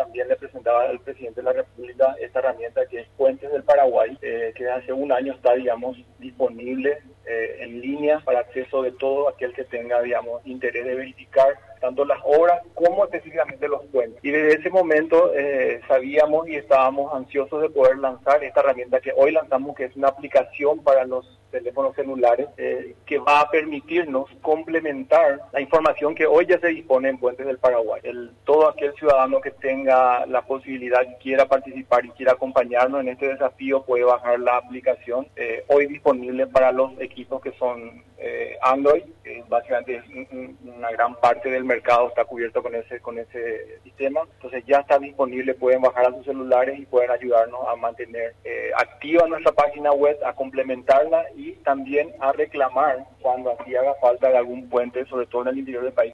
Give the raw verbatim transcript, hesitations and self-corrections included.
también le presentaba al presidente de la República esta herramienta que es Puentes del Paraguay, eh, que hace un año está, digamos, disponible eh, en línea para acceso de todo aquel que tenga, digamos, interés de verificar tanto las obras como específicamente los puentes. Y desde ese momento eh, sabíamos y estábamos ansiosos de poder lanzar esta herramienta que hoy lanzamos, que es una aplicación para los teléfonos celulares, eh, que va a permitirnos complementar la información que hoy ya se dispone en Puentes del Paraguay. El, todo aquel ciudadano que tenga la posibilidad, quiera participar y quiera acompañarnos en este desafío, puede bajar la aplicación, eh, hoy disponible para los equipos que son eh, Android. Eh, básicamente es un, una gran parte del mercado está cubierto con ese, con ese sistema. Entonces ya está disponible, pueden bajar a sus celulares y pueden ayudarnos a mantener eh, activa nuestra página web, a complementarla y también a reclamar cuando así haga falta de algún puente, sobre todo en el interior del país.